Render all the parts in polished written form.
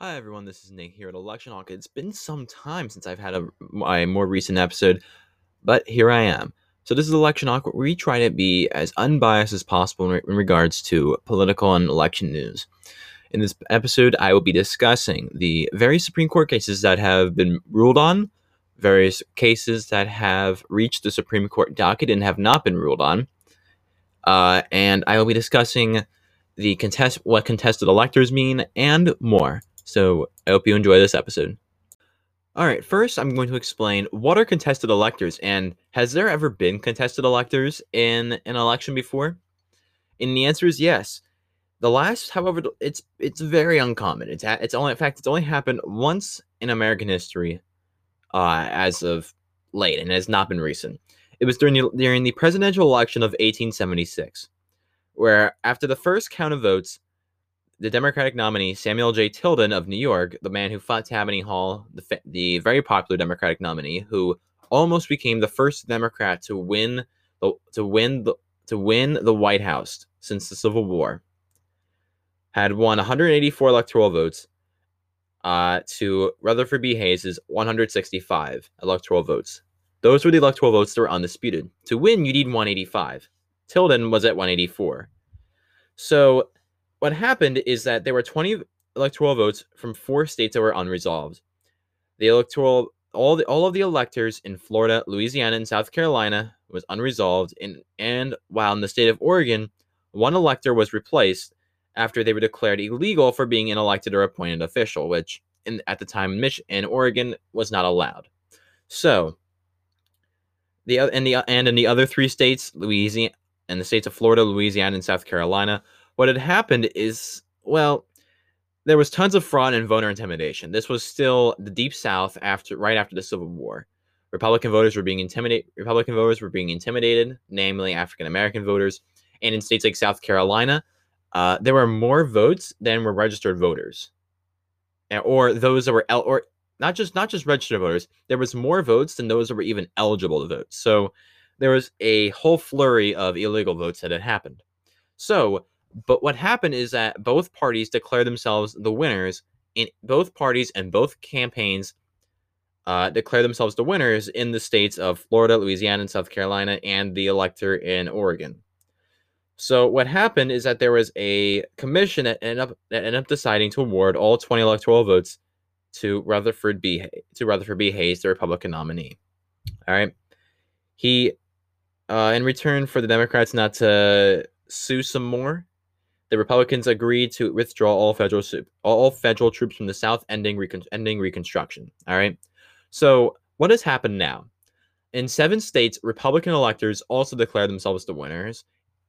Hi everyone, this is Nate here at Election Hawk. It's been some time since I've had my more recent episode, but here I am. So this is Election Hawk, where we try to be as unbiased as possible in regards to political and election news. In this episode, I will be discussing the various Supreme Court cases that have been ruled on, various cases that have reached the Supreme Court docket and have not been ruled on, and I will be discussing what contested electors mean and more. So I hope you enjoy this episode. All right, first I'm going to explain what are contested electors and has there ever been contested electors in an election before? And the answer is yes. The last, however, it's very uncommon. It's only happened once in American history, as of late, and it has not been recent. It was during the presidential election of 1876, where after the first count of votes, the Democratic nominee, Samuel J. Tilden of New York, the man who fought Tammany Hall, the very popular Democratic nominee, who almost became the first Democrat to win the White House since the Civil War, had won 184 electoral votes to Rutherford B. Hayes' 165 electoral votes. Those were the electoral votes that were undisputed. To win, you need 185. Tilden was at 184. So what happened is that there were 20 electoral votes from 4 states that were unresolved. All of the electors in Florida, Louisiana, and South Carolina was unresolved, and while in the state of Oregon, one elector was replaced after they were declared illegal for being an elected or appointed official, which at the time in Oregon was not allowed. So in the other 3 states, Louisiana and the states of Florida, Louisiana, and South Carolina, what had happened is, well, there was tons of fraud and voter intimidation. This was still the Deep South right after the Civil War. Republican voters were being intimidated, namely African American voters, and in states like South Carolina, there were more votes than were registered voters, or those that were or not just registered voters. There was more votes than those that were even eligible to vote. So there was a whole flurry of illegal votes that had happened. So, but what happened is that both parties declared themselves the winners. In both parties and both campaigns declared themselves the winners in the states of Florida, Louisiana, and South Carolina, and the elector in Oregon. So what happened is that there was a commission that ended up deciding to award all 20 electoral votes to Rutherford B. Hayes, the Republican nominee. All right, he, in return for the Democrats not to sue some more, the Republicans agreed to withdraw all federal troops from the South, ending Reconstruction. All right. So what has happened now? In 7 states, Republican electors also declared themselves the winners.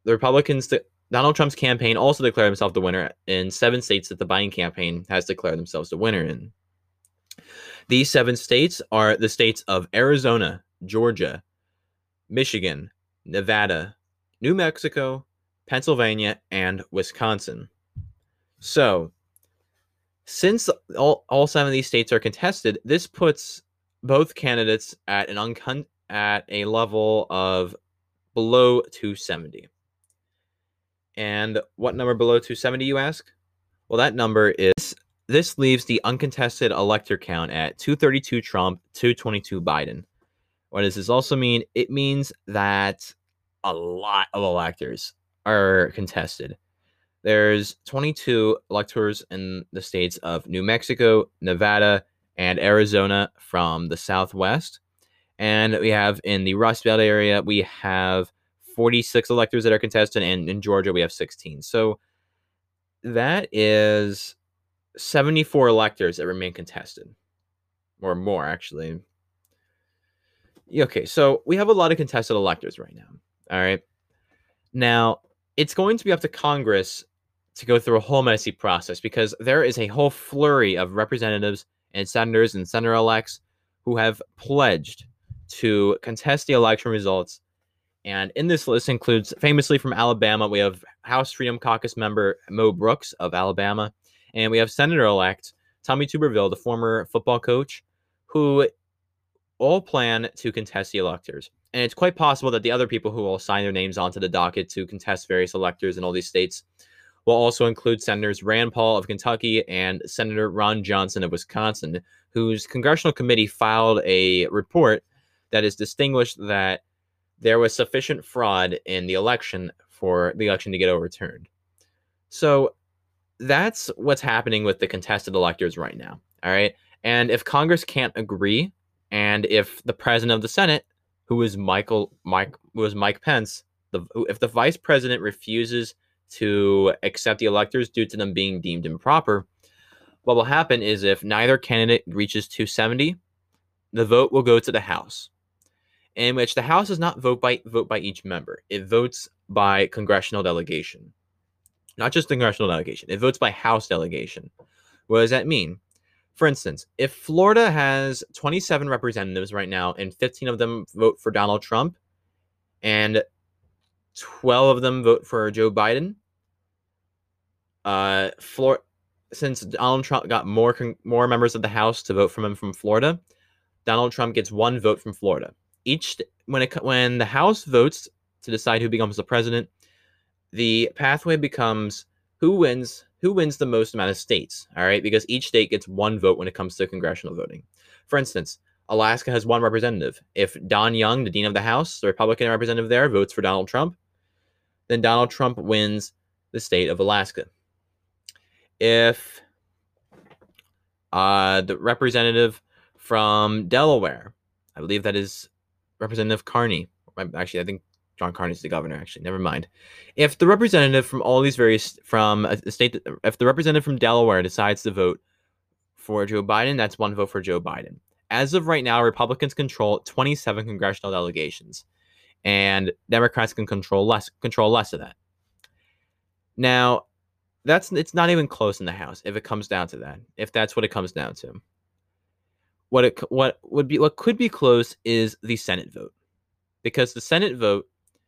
Donald Trump's campaign also declared himself the winner in 7 states that the Biden campaign has declared themselves the winner in. These 7 states are the states of Arizona, Georgia, Michigan, Nevada, New Mexico, Pennsylvania, and Wisconsin. So, since all 7 of these states are contested, this puts both candidates at a level of below 270. And what number below 270, you ask? Well, that number is, this leaves the uncontested elector count at 232 Trump, 222 Biden. What does this also mean? It means that a lot of electors are contested. There's 22 electors in the states of New Mexico, Nevada, and Arizona from the Southwest. And we have in the Rust Belt area, we have 46 electors that are contested, and in Georgia, we have 16. So that is 74 electors that remain contested, or more, actually. Okay, so we have a lot of contested electors right now. All right. Now, it's going to be up to Congress to go through a whole messy process because there is a whole flurry of representatives and senators and senator-elects who have pledged to contest the election results. And in this list includes, famously from Alabama, we have House Freedom Caucus member Mo Brooks of Alabama, and we have Senator-elect Tommy Tuberville, the former football coach, who all plan to contest the electors. And it's quite possible that the other people who will sign their names onto the docket to contest various electors in all these states will also include Senators Rand Paul of Kentucky and Senator Ron Johnson of Wisconsin, whose congressional committee filed a report that is distinguished that there was sufficient fraud in the election for the election to get overturned. So that's what's happening with the contested electors right now. All right. And if Congress can't agree, and if the president of the Senate, who is Mike Pence, if the vice president refuses to accept the electors due to them being deemed improper, what will happen is if neither candidate reaches 270, the vote will go to the House, in which the House does not vote by each member. It votes by congressional delegation. Not just congressional delegation. It votes by House delegation. What does that mean? For instance, if Florida has 27 representatives right now and 15 of them vote for Donald Trump and 12 of them vote for Joe Biden, since Donald Trump got more members of the House to vote from him from Florida, Donald Trump gets one vote from Florida. When the House votes to decide who becomes the president, the pathway becomes who wins the most amount of states, all right? Because each state gets one vote when it comes to congressional voting. For instance, Alaska has one representative. If Don Young, the Dean of the House, the Republican representative there, votes for Donald Trump, then Donald Trump wins the state of Alaska. If the representative from Delaware, I believe that is Representative Carney. Actually, I think John Carney's the governor, actually. Never mind. If the representative from all these various, from a state, if the representative from Delaware decides to vote for Joe Biden, that's one vote for Joe Biden. As of right now, Republicans control 27 congressional delegations, and Democrats can control less of that. Now, it's not even close in the House if it comes down to that. If that's what it comes down to. What could be close is the Senate vote, because the Senate vote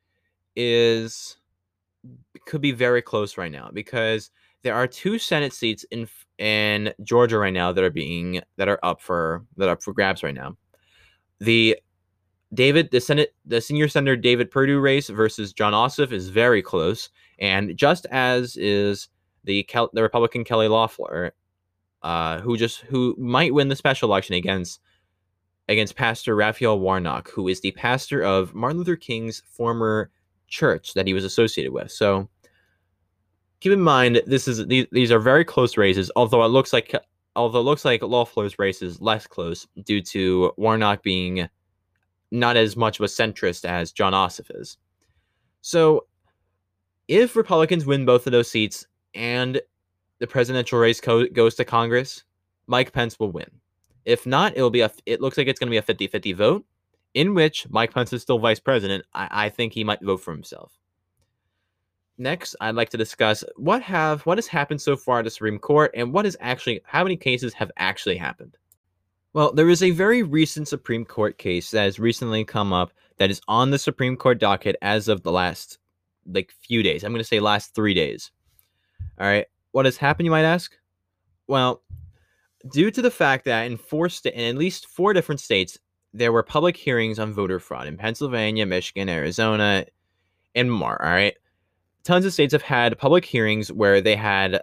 could be very close right now, because there are 2 Senate seats in Georgia right now that are up for grabs right now. The senior senator David Perdue race versus Jon Ossoff is very close, and just as is the Republican Kelly Loeffler, who might win the special election against Pastor Raphael Warnock, who is the pastor of Martin Luther King's former church that he was associated with. So keep in mind, these are very close races, although it looks like Loeffler's race is less close due to Warnock being not as much of a centrist as Jon Ossoff is. So if Republicans win both of those seats and the presidential race goes to Congress, Mike Pence will win. If not, it looks like it's going to be a 50-50 vote, in which Mike Pence is still vice president. I think he might vote for himself. Next, I'd like to discuss what has happened so far at the Supreme Court, and how many cases have actually happened. Well, there is a very recent Supreme Court case that has recently come up that is on the Supreme Court docket as of the last few days. I'm going to say last 3 days. All right. What has happened, you might ask? Well, due to the fact that in at least 4 different states, there were public hearings on voter fraud in Pennsylvania, Michigan, Arizona, and more. All right. Tons of states have had public hearings where they had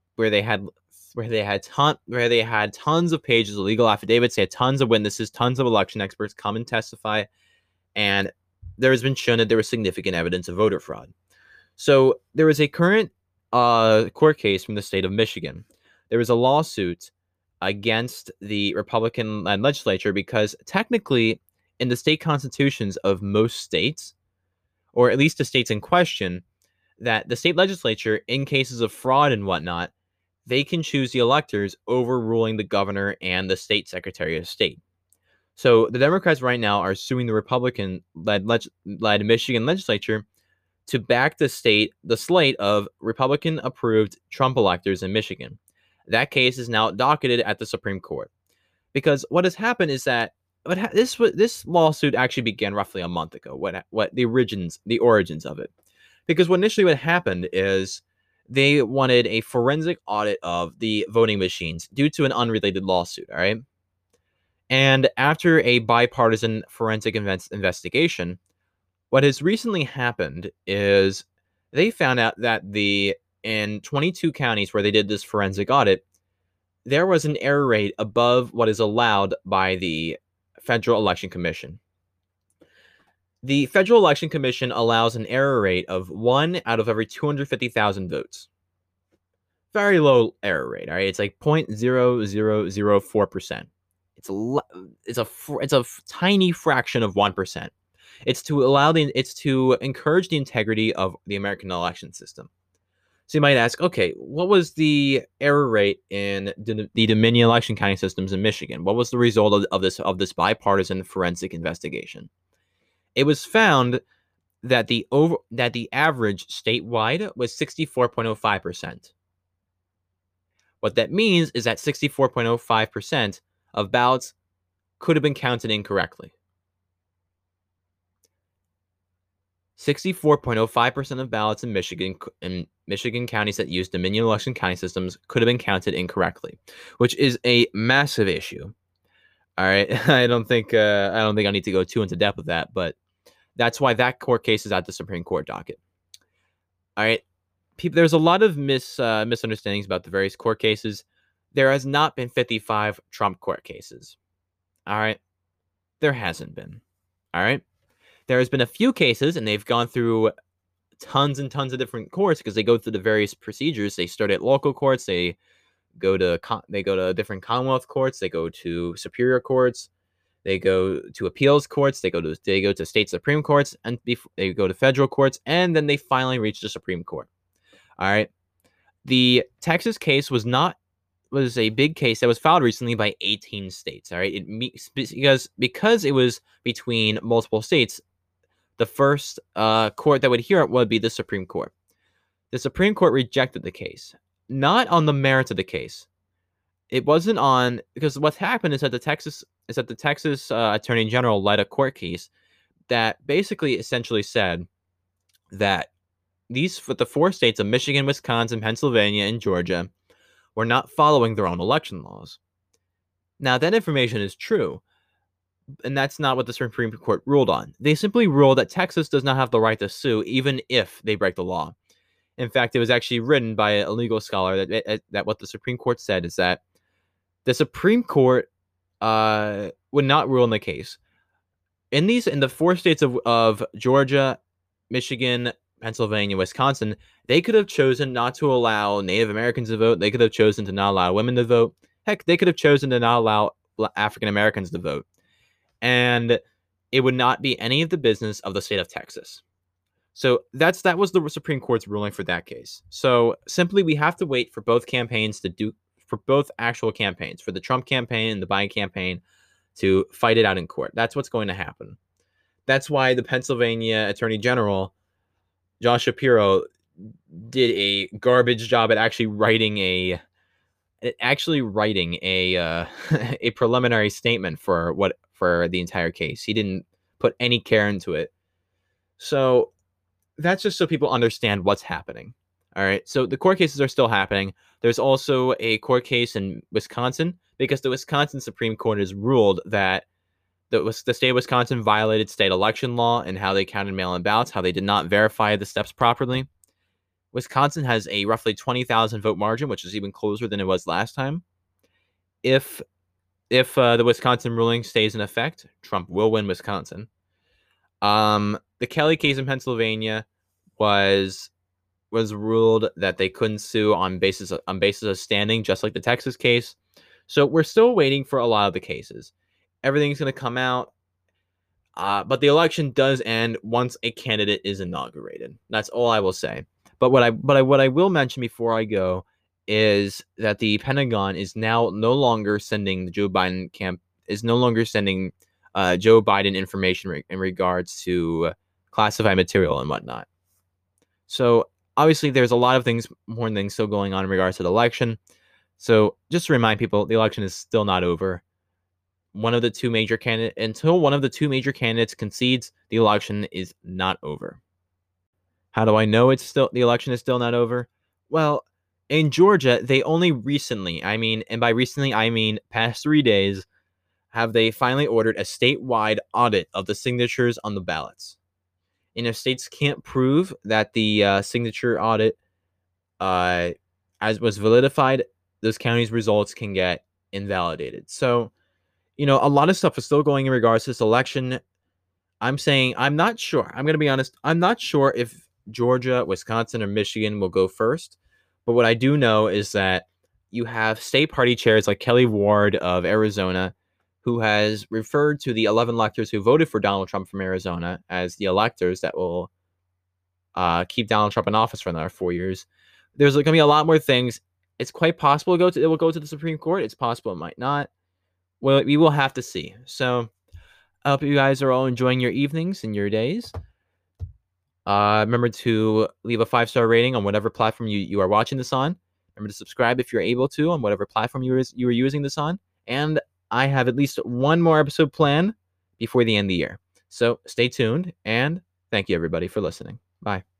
tons of pages of legal affidavits. They had tons of witnesses, tons of election experts come and testify, and there has been shown that there was significant evidence of voter fraud. So there is a current court case from the state of Michigan. There was a lawsuit against the Republican legislature because technically in the state constitutions of most states, or at least the states in question, that the state legislature, in cases of fraud and whatnot, they can choose the electors, overruling the governor and the state secretary of state. So the Democrats right now are suing the Republican-led Michigan legislature to back the slate of Republican-approved Trump electors in Michigan. That case is now docketed at the Supreme Court. Because what has happened is that this lawsuit actually began roughly a month ago. What the origins of it. Because what happened is they wanted a forensic audit of the voting machines due to an unrelated lawsuit, all right? And after a bipartisan forensic investigation, what has recently happened is they found out that the in 22 counties where they did this forensic audit, there was an error rate above what is allowed by the Federal Election Commission. The Federal Election Commission allows an error rate of 1 out of every 250,000 votes. Very low error rate, all right? It's like 0.0004%. It's a tiny fraction of 1%. It's to encourage the integrity of the American election system. So you might ask, okay, what was the error rate in the Dominion election counting systems in Michigan? What was the result of this bipartisan forensic investigation? It was found that the average statewide was 64.05%. What that means is that 64.05% of ballots could have been counted incorrectly. 64.05% of ballots in Michigan counties that use Dominion election counting systems could have been counted incorrectly, which is a massive issue. All right, I don't think I need to go too into depth with that, but that's why that court case is at the Supreme Court docket. All right, there's a lot of misunderstandings about the various court cases. There has not been 55 Trump court cases. All right, there hasn't been. All right. There has been a few cases, and they've gone through tons and tons of different courts because they go through the various procedures. They start at local courts. They go to different Commonwealth courts. They go to superior courts. They go to appeals courts. They go to state Supreme Courts, and they go to federal courts, and then they finally reach the Supreme Court. All right. The Texas case was a big case that was filed recently by 18 states. All right. Because it was between multiple states, the first court that would hear it would be the Supreme Court. The Supreme Court rejected the case, not on the merits of the case. It wasn't on because what happened is that the Texas Attorney General led a court case that basically essentially said that the 4 states of Michigan, Wisconsin, Pennsylvania, and Georgia were not following their own election laws. Now, that information is true, and that's not what the Supreme Court ruled on. They simply ruled that Texas does not have the right to sue, even if they break the law. In fact, it was actually written by a legal scholar that what the Supreme Court said is that the Supreme Court would not rule in the case. In the 4 states of Georgia, Michigan, Pennsylvania, Wisconsin, they could have chosen not to allow Native Americans to vote. They could have chosen to not allow women to vote. Heck, they could have chosen to not allow African Americans to vote. And it would not be any of the business of the state of Texas. So that was the Supreme Court's ruling for that case. So simply, we have to wait for both actual campaigns, for the Trump campaign and the Biden campaign, to fight it out in court. That's what's going to happen. That's why the Pennsylvania Attorney General, Josh Shapiro, did a garbage job at actually writing a a preliminary statement for the entire case. He didn't put any care into it. So that's just so people understand what's happening. All right. So the court cases are still happening. There's also a court case in Wisconsin because the Wisconsin Supreme Court has ruled that the state of Wisconsin violated state election law and how they counted mail-in ballots, how they did not verify the steps properly. Wisconsin has a roughly 20,000 vote margin, which is even closer than it was last time. If the Wisconsin ruling stays in effect, Trump will win Wisconsin. The Kelly case in Pennsylvania was ruled that they couldn't sue on basis of standing, just like the Texas case. So we're still waiting for a lot of the cases. Everything's going to come out, but the election does end once a candidate is inaugurated. That's all I will say. But what I will mention before I go is that the Pentagon is now no longer sending Joe Biden information in regards to classified material and whatnot. So obviously there's a lot of more things still going on in regards to the election. So just to remind people, the election is still not over. Until one of the two major candidates concedes, the election is not over. How do I know the election is still not over? Well, in Georgia, they only recently, and by recently I mean past 3 days, have they finally ordered a statewide audit of the signatures on the ballots. And if states can't prove that the signature audit as was validified, those counties' results can get invalidated. So, a lot of stuff is still going in regards to this election. I'm saying I'm not sure. I'm going to be honest. I'm not sure if Georgia, Wisconsin, or Michigan will go first. But what I do know is that you have state party chairs like Kelly Ward of Arizona, who has referred to the 11 electors who voted for Donald Trump from Arizona as the electors that will keep Donald Trump in office for another 4 years. There's going to be a lot more things. It's quite possible it will go to the Supreme Court. It's possible it might not. Well, we will have to see. So I hope you guys are all enjoying your evenings and your days. Remember to leave a 5-star rating on whatever platform you are watching this on. Remember to subscribe if you're able to on whatever platform you are using this on. And I have at least one more episode planned before the end of the year. So stay tuned, and thank you everybody for listening. Bye.